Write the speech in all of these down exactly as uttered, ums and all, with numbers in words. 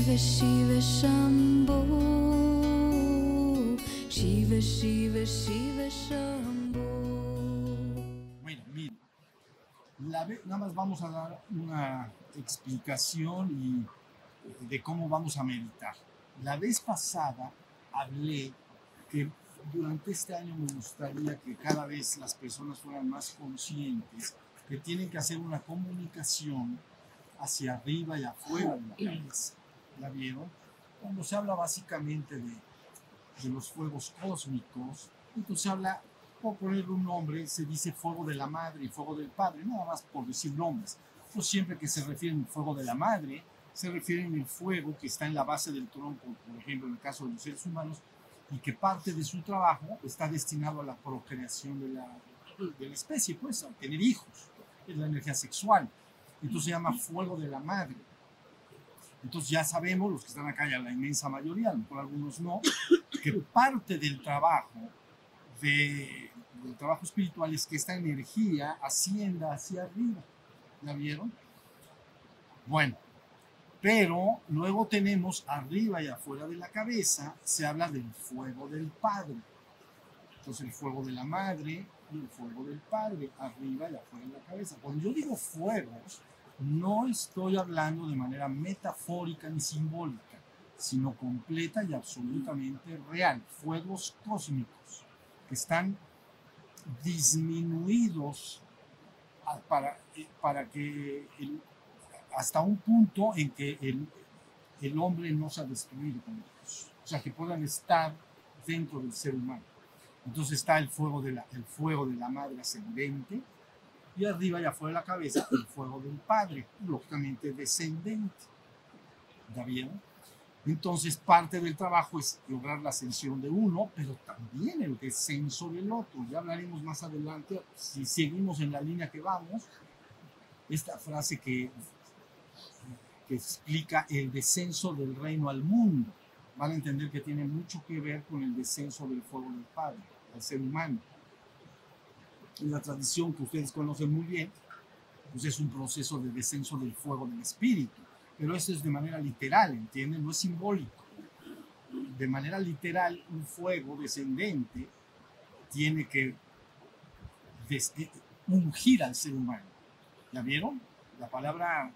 Shiva Shiva Shambho, Shiva Shiva Shiva Shambho. Bueno, miren, la ve- nada más vamos a dar una explicación y, eh, de cómo vamos a meditar. La vez pasada hablé que durante este año me gustaría que cada vez las personas fueran más conscientes que tienen que hacer una comunicación hacia arriba y afuera de la cabeza. ¿La vieron? Cuando se habla básicamente de, de los fuegos cósmicos, entonces se habla, por ponerle un nombre, se dice fuego de la madre y fuego del padre, nada más por decir nombres. Pues siempre que se refieren al fuego de la madre, se refieren al fuego que está en la base del tronco, por ejemplo, en el caso de los seres humanos, y que parte de su trabajo está destinado a la procreación de la, de la especie, pues, a tener hijos, es la energía sexual. Entonces se llama fuego de la madre. Entonces ya sabemos, los que están acá, ya la inmensa mayoría, a lo mejor algunos no, que parte del trabajo, de, del trabajo espiritual es que esta energía ascienda hacia arriba. ¿La vieron? Bueno, pero luego tenemos arriba y afuera de la cabeza, se habla del fuego del Padre. Entonces el fuego de la madre y el fuego del Padre, arriba y afuera de la cabeza. Cuando yo digo fuegos, no estoy hablando de manera metafórica ni simbólica, sino completa y absolutamente real. Fuegos cósmicos que están disminuidos a- para, eh, para que el- hasta un punto en que el, el hombre no se ha destruido con ellos. O sea, que puedan estar dentro del ser humano. Entonces está el fuego de la, el fuego de la madre ascendente y arriba y afuera de la cabeza el fuego del padre, lógicamente descendente. ¿Ya vieron? Entonces parte del trabajo es lograr la ascensión de uno, pero también el descenso del otro. Ya hablaremos más adelante, si seguimos en la línea que vamos, esta frase que, que explica el descenso del reino al mundo. Van a entender que tiene mucho que ver con el descenso del fuego del Padre al ser humano. En la tradición que ustedes conocen muy bien, pues es un proceso de descenso del fuego del espíritu, pero eso es de manera literal, ¿entienden? No es simbólico. De manera literal, un fuego descendente tiene que des- ungir al ser humano. ¿Ya vieron? La palabra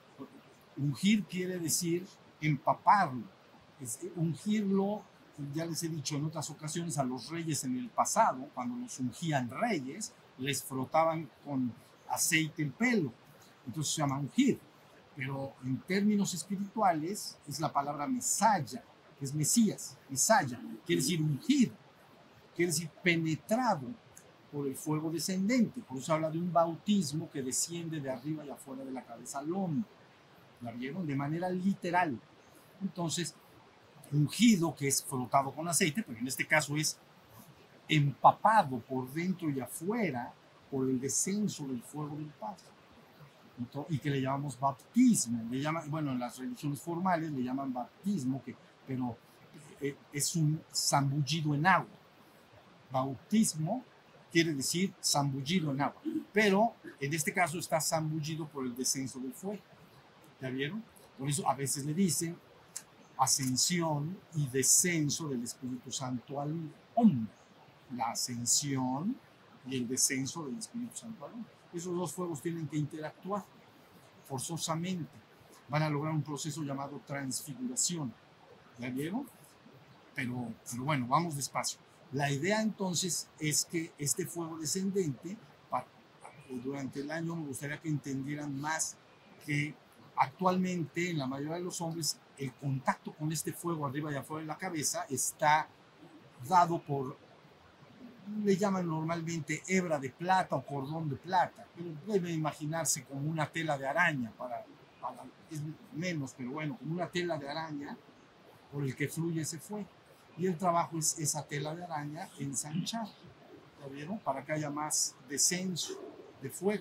ungir quiere decir empaparlo. Es ungirlo, ya les he dicho en otras ocasiones, a los reyes en el pasado, cuando los ungían reyes, les frotaban con aceite el pelo. Entonces se llama ungir. Pero en términos espirituales es la palabra mesaya, que es Mesías, mesaya, quiere decir ungir, quiere decir penetrado por el fuego descendente. Por eso habla de un bautismo que desciende de arriba y afuera de la cabeza al hombre. ¿La vieron? De manera literal. Entonces, ungido, que es frotado con aceite, pero en este caso es empapado por dentro y afuera por el descenso del fuego del Padre. Entonces, y que le llamamos bautismo. Le llaman, bueno, en las religiones formales le llaman bautismo, que, pero eh, es un zambullido en agua. Bautismo quiere decir zambullido en agua, pero en este caso está zambullido por el descenso del fuego. ¿Ya vieron? Por eso a veces le dicen ascensión y descenso del Espíritu Santo al hombre. La ascensión y el descenso del Espíritu Santo al hombre. Esos dos fuegos tienen que interactuar forzosamente. Van a lograr un proceso llamado transfiguración. ¿Ya vieron? Pero, pero bueno, vamos despacio. La idea entonces es que este fuego descendente, para, durante el año me gustaría que entendieran más que actualmente en la mayoría de los hombres el contacto con este fuego arriba y afuera de la cabeza está dado por, le llaman normalmente hebra de plata o cordón de plata, pero debe imaginarse como una tela de araña, para, para, es menos, pero bueno, como una tela de araña por el que fluye ese fuego. Y el trabajo es esa tela de araña ensanchar, ¿ya vieron? Para que haya más descenso de fuego.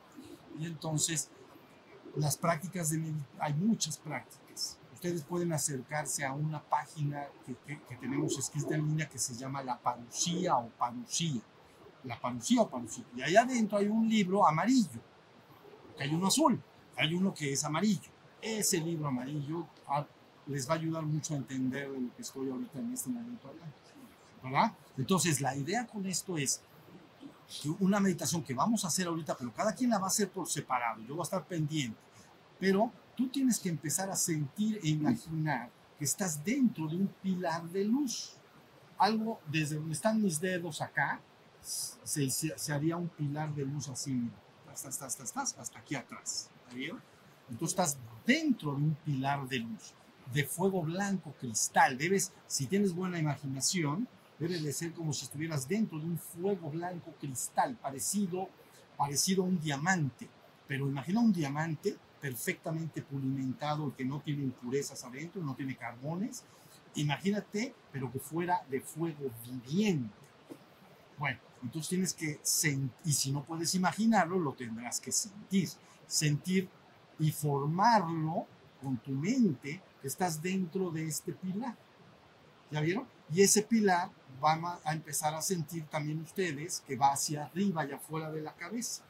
Y entonces las prácticas de meditación, hay muchas prácticas. Ustedes pueden acercarse a una página que, que, que tenemos escrita en línea que se llama La Parucía o Parucía. La Parucía o Parucía. Y allá adentro hay un libro amarillo, que hay uno azul, hay uno que es amarillo. Ese libro amarillo les va a ayudar mucho a entender de lo que estoy ahorita en este momento hablando, ¿verdad? Entonces, la idea con esto es que una meditación que vamos a hacer ahorita, pero cada quien la va a hacer por separado, yo voy a estar pendiente, pero tú tienes que empezar a sentir e imaginar que estás dentro de un pilar de luz. Algo desde donde están mis dedos acá, se, se, se haría un pilar de luz así, mira, hasta, hasta, hasta, hasta, hasta aquí atrás, ¿está bien? Entonces estás dentro de un pilar de luz, de fuego blanco cristal. Debes, si tienes buena imaginación, debe de ser como si estuvieras dentro de un fuego blanco cristal, parecido, parecido a un diamante. Pero imagina un diamante perfectamente pulimentado, que no tiene impurezas adentro, no tiene carbones. Imagínate, pero que fuera de fuego viviente. Bueno, entonces tienes que sentir, y si no puedes imaginarlo, lo tendrás que sentir. Sentir y formarlo con tu mente, que estás dentro de este pilar. ¿Ya vieron? Y ese pilar van a empezar a sentir también ustedes que va hacia arriba y afuera de la cabeza.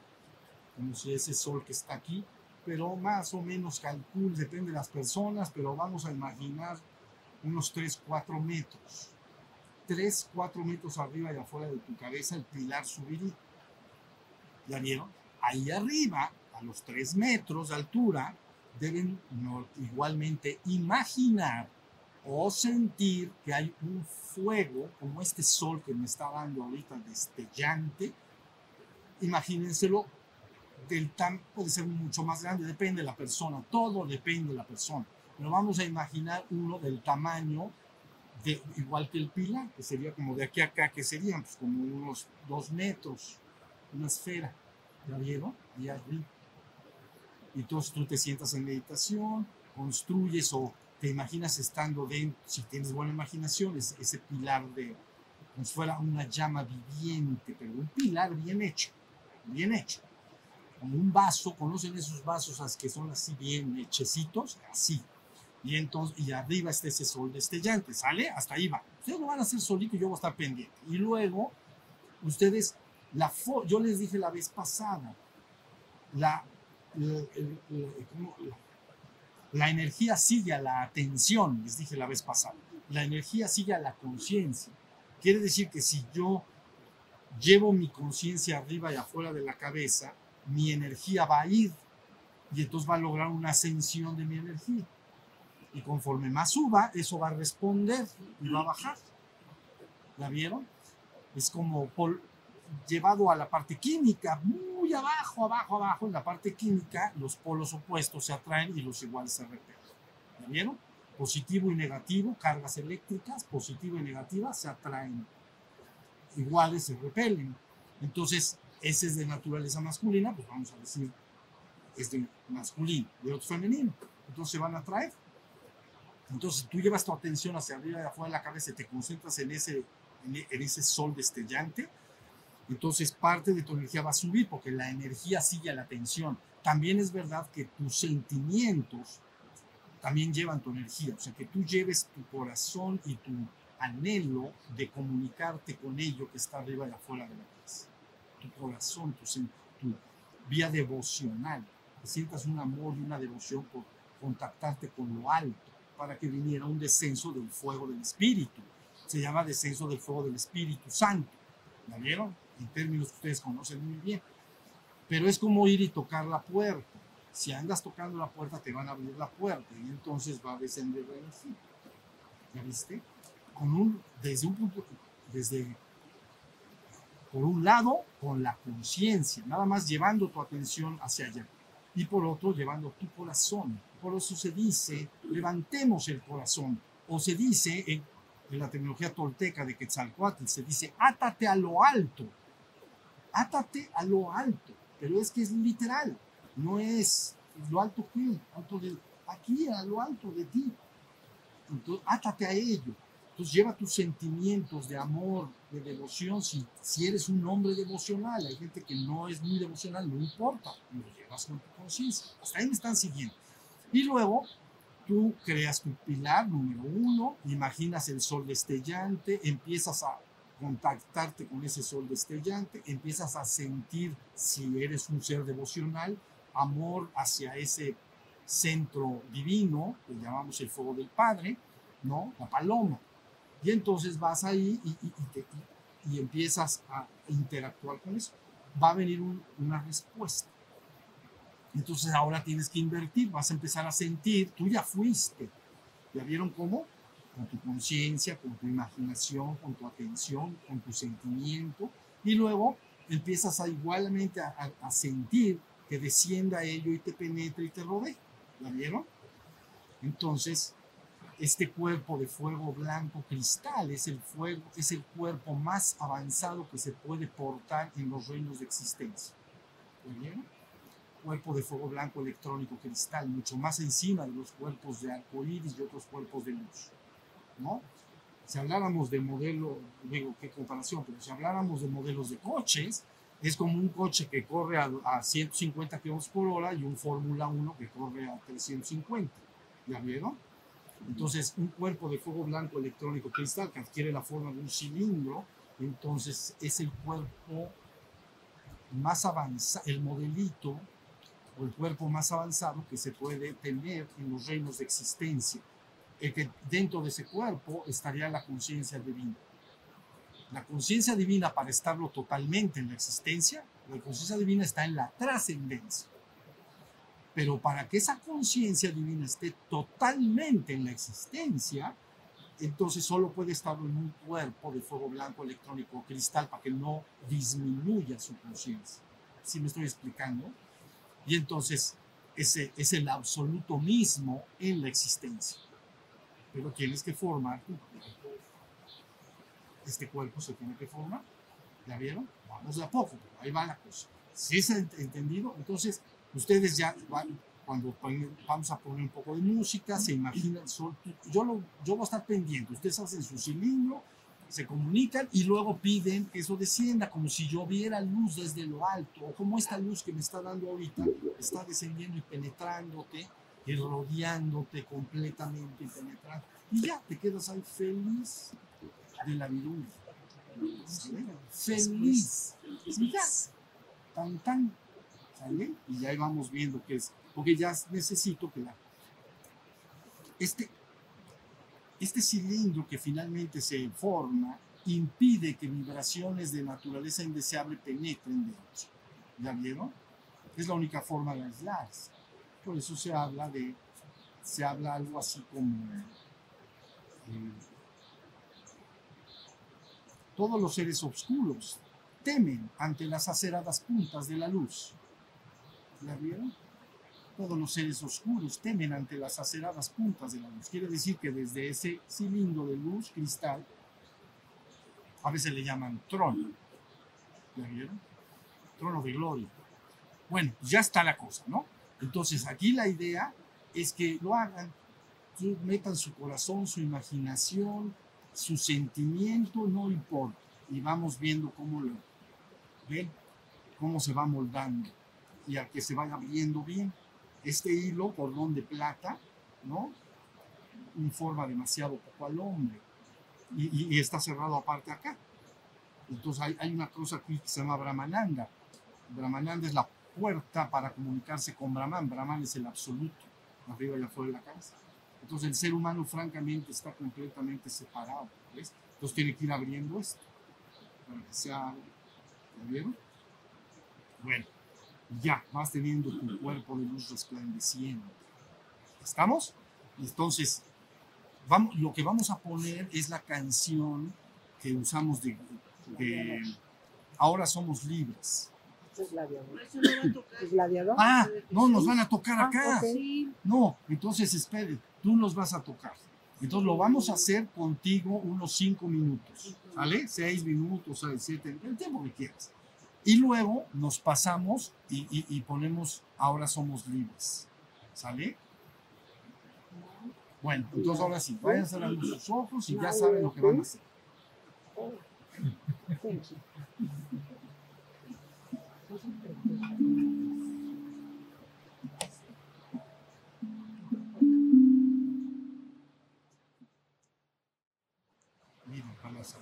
Como si ese sol que está aquí, pero más o menos calcul, depende de las personas, pero vamos a imaginar unos tres, cuatro metros. tres, cuatro metros arriba y afuera de tu cabeza el pilar subiría. ¿Ya vieron? Ahí arriba, a los tres metros de altura, deben no, igualmente imaginar o sentir que hay un fuego, como este sol que me está dando ahorita destellante. Imagínenselo, del tan, puede ser mucho más grande, depende de la persona, todo depende de la persona. Pero vamos a imaginar uno del tamaño, de, igual que el pilar, que sería como de aquí a acá, que serían pues, como unos dos metros, una esfera. ¿Ya vieron? Ahí arriba. Y entonces tú te sientas en meditación, construyes o te imaginas estando dentro, si tienes buena imaginación, es ese pilar de, como si fuera una llama viviente, pero un pilar bien hecho, bien hecho. Como un vaso, ¿conocen esos vasos que son así bien hechecitos? Así. Y entonces, y arriba está ese sol destellante, ¿sale? Hasta ahí va. Ustedes lo van a hacer solito y yo voy a estar pendiente. Y luego, ustedes, la fo yo les dije la vez pasada, la, la, la, la, la energía sigue a la atención, les dije la vez pasada. La energía sigue a la conciencia. Quiere decir que si yo llevo mi conciencia arriba y afuera de la cabeza, mi energía va a ir y entonces va a lograr una ascensión de mi energía. Y conforme más suba, eso va a responder y va a bajar. ¿La vieron? Es como por, llevado a la parte química, muy abajo, abajo, abajo, en la parte química, los polos opuestos se atraen y los iguales se repelen. ¿La vieron? Positivo y negativo, cargas eléctricas, positivo y negativa, se atraen. Iguales se repelen. Entonces, ese es de naturaleza masculina, pues vamos a decir, es de masculino, de otro femenino. Entonces se van a atraer. Entonces tú llevas tu atención hacia arriba y afuera de la cabeza y te concentras en ese, en, en ese sol destellante. Entonces parte de tu energía va a subir porque la energía sigue a la atención. También es verdad que tus sentimientos también llevan tu energía. O sea, que tú lleves tu corazón y tu anhelo de comunicarte con ello que está arriba y afuera de la cabeza. Tu corazón, tu, tu vía devocional. Que sientas un amor y una devoción por contactarte con lo alto, para que viniera un descenso del fuego del Espíritu. Se llama descenso del fuego del Espíritu Santo. ¿La vieron? En términos que ustedes conocen muy bien. Pero es como ir y tocar la puerta. Si andas tocando la puerta, te van a abrir la puerta y entonces va a descender la energía. ¿Ya viste? Con un, desde un punto, desde, por un lado, con la conciencia, nada más llevando tu atención hacia allá. Y por otro, llevando tu corazón. Por eso se dice, levantemos el corazón. O se dice, en, en la terminología tolteca de Quetzalcóatl, se dice, átate a lo alto. Átate a lo alto. Pero es que es literal. No es lo alto que, alto de, aquí a lo alto de ti. Entonces, átate a ello. Entonces, lleva tus sentimientos de amor, de devoción. Si, si eres un hombre devocional, hay gente que no es muy devocional, no importa, lo llevas con tu conciencia. Hasta ahí me están siguiendo. Y luego, tú creas tu pilar número uno, imaginas el sol destellante, empiezas a contactarte con ese sol destellante, empiezas a sentir, si eres un ser devocional, amor hacia ese centro divino, que llamamos el fuego del Padre, ¿no? La paloma. Y entonces vas ahí y, y, y, te, y, y empiezas a interactuar con eso. Va a venir un, una respuesta. Entonces ahora tienes que invertir, vas a empezar a sentir, tú ya fuiste. ¿Ya vieron cómo? Con tu conciencia, con tu imaginación, con tu atención, con tu sentimiento. Y luego empiezas a igualmente a, a, a sentir que descienda ello y te penetra y te rodea. ¿Ya vieron? Entonces, este cuerpo de fuego blanco cristal es el, fuego, es el cuerpo más avanzado que se puede portar en los reinos de existencia. ¿Ya vieron? Cuerpo de fuego blanco electrónico cristal, mucho más encima de los cuerpos de arcoíris y otros cuerpos de luz, ¿no? Si habláramos de modelo, digo, qué comparación, pero si habláramos de modelos de coches, es como un coche que corre a, a ciento cincuenta kilómetros por hora y un Fórmula uno que corre a trescientos cincuenta. ¿Ya vieron? Entonces, un cuerpo de fuego blanco electrónico cristal que adquiere la forma de un cilindro, entonces es el cuerpo más avanzado, el modelito o el cuerpo más avanzado que se puede tener en los reinos de existencia. El que dentro de ese cuerpo estaría la conciencia divina. La conciencia divina, para estarlo totalmente en la existencia, la conciencia divina está en la trascendencia. Pero para que esa conciencia divina esté totalmente en la existencia, entonces solo puede estar en un cuerpo de fuego blanco electrónico cristal para que no disminuya su conciencia. ¿Sí me estoy explicando? Y entonces ese es el absoluto mismo en la existencia. Pero tienes que formar tu cuerpo. Este cuerpo se tiene que formar. ¿Ya vieron? Vamos de a poco, pero ahí va la cosa. ¿Sí se ha entendido? Entonces, ustedes ya, cuando vamos a poner un poco de música, se imaginan, yo, lo, yo voy a estar pendiente. Ustedes hacen su cilindro, se comunican y luego piden que eso descienda, como si yo viera luz desde lo alto, o como esta luz que me está dando ahorita está descendiendo y penetrándote y rodeándote completamente y penetrando. Y ya te quedas ahí feliz de la vida. ¿Sale? Feliz. Y ya. Tan, tan. ¿Sale? Y ya ahí vamos viendo qué es. Porque ya necesito que la... Este... Este cilindro que finalmente se forma impide que vibraciones de naturaleza indeseable penetren dentro. ¿Ya vieron? Es la única forma de aislarse. Por eso se habla de, se habla algo así como eh, todos los seres oscuros temen ante las aceradas puntas de la luz. ¿Ya vieron? Todos los seres oscuros temen ante las aceradas puntas de la luz. Quiere decir que desde ese cilindro de luz cristal, a veces le llaman trono. ¿Ya vieron? Trono de gloria. Bueno, ya está la cosa, ¿no? Entonces, aquí la idea es que lo hagan, metan su corazón, su imaginación, su sentimiento, no importa. Y vamos viendo cómo lo ven, cómo se va moldando y a que se vaya viendo bien. Este hilo, cordón de plata, ¿no? Informa demasiado poco al hombre y, y, y está cerrado aparte acá. Entonces hay, hay una cosa aquí que se llama Brahmananda. Brahmananda es la puerta para comunicarse con Brahman. Brahman es el absoluto, arriba y afuera de la cabeza. Entonces el ser humano francamente está completamente separado, ¿ves? Entonces tiene que ir abriendo esto para que sea, ¿lo vieron? Bueno. Ya vas teniendo tu cuerpo de luz resplandeciendo. ¿Estamos? Entonces, vamos, lo que vamos a poner es la canción que usamos de, de Ahora Somos Libres. ¿Es gladiador? ¿Es gladiador? Ah, no, nos van a tocar acá. Ah, okay. No, entonces espere, tú nos vas a tocar. Entonces lo vamos a hacer contigo unos cinco minutos, ¿vale? Seis minutos, siete, el tiempo que quieras. Y luego nos pasamos y, y, y ponemos Ahora Somos Libres. ¿Sale? Bueno, entonces ahora sí, vayan cerrando sus ojos y ya saben lo que van a hacer. Miren, para las,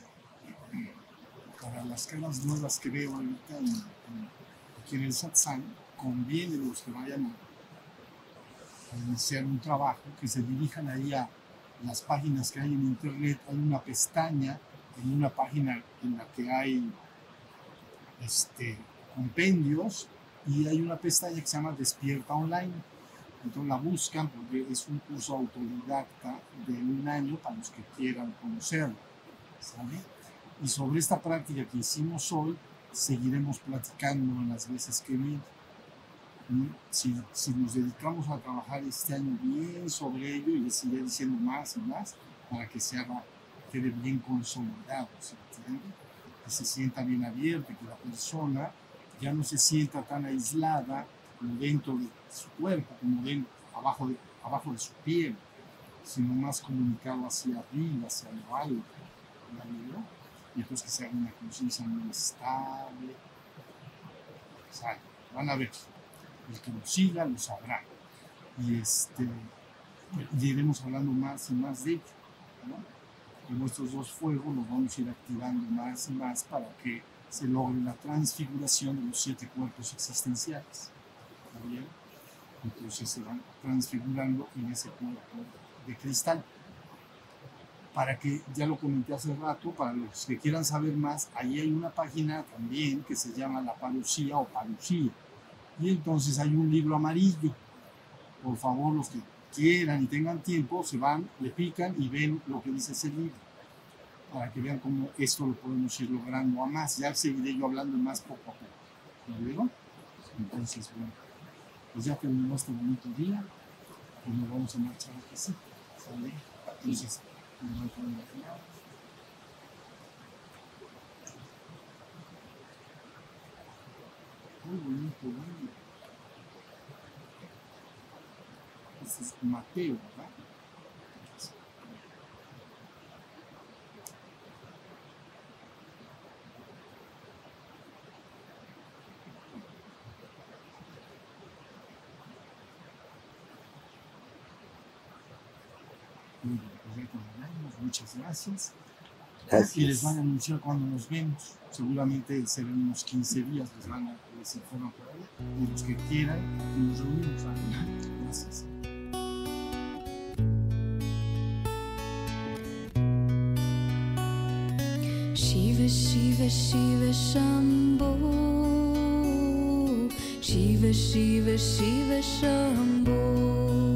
para las caras nuevas que veo ahorita en, en, aquí en el satsang, conviene los que vayan iniciar un trabajo, que se dirijan ahí a las páginas que hay en internet. Hay una pestaña en una página en la que hay este, compendios, y hay una pestaña que se llama Despierta Online. Entonces la buscan porque es un curso autodidacta de un año para los que quieran conocerlo, ¿sale? Y sobre esta práctica que hicimos hoy, seguiremos platicando en las veces que vienen. Si, si nos dedicamos a trabajar este año bien sobre ello, y les iré diciendo más y más para que se haga, quede bien consolidado, ¿se entiende? Que se sienta bien abierta, que la persona ya no se sienta tan aislada como dentro de su cuerpo, como dentro, abajo, de, abajo de su piel, sino más comunicado hacia arriba, hacia lo alto, ¿no? Y entonces que se haga una conciencia muy estable. O sea, van a ver. El que lo siga lo sabrá. Y, este, y iremos hablando más y más de ello, ¿no? Con nuestros dos fuegos los vamos a ir activando más y más para que se logre la transfiguración de los siete cuerpos existenciales. ¿Está bien? Entonces se van transfigurando en ese cuerpo de cristal. Para que, ya lo comenté hace rato, para los que quieran saber más, ahí hay una página también que se llama La Parucía o Parucía. Y entonces hay un libro amarillo. Por favor, los que quieran y tengan tiempo, se van, le pican y ven lo que dice ese libro, para que vean cómo esto lo podemos ir logrando a más. Ya seguiré yo hablando más poco a poco. ¿Me vieron? Entonces, bueno, pues ya terminó este bonito día y nos vamos a marchar aquí, sí. ¿Sale? Entonces, nos vamos a poner aquí. Muy bonito, bonito. Este es Mateo, ¿verdad? Muy bien, pues ya terminamos. Muchas gracias. Gracias. Y les van a anunciar cuando nos vemos. Seguramente serán unos quince días, les van a les informan por ahí. Y los que quieran, nos reunimos. Gracias. Shiva, Shiva, Shiva, Shambho. Shiva, Shiva, Shiva, Shambho.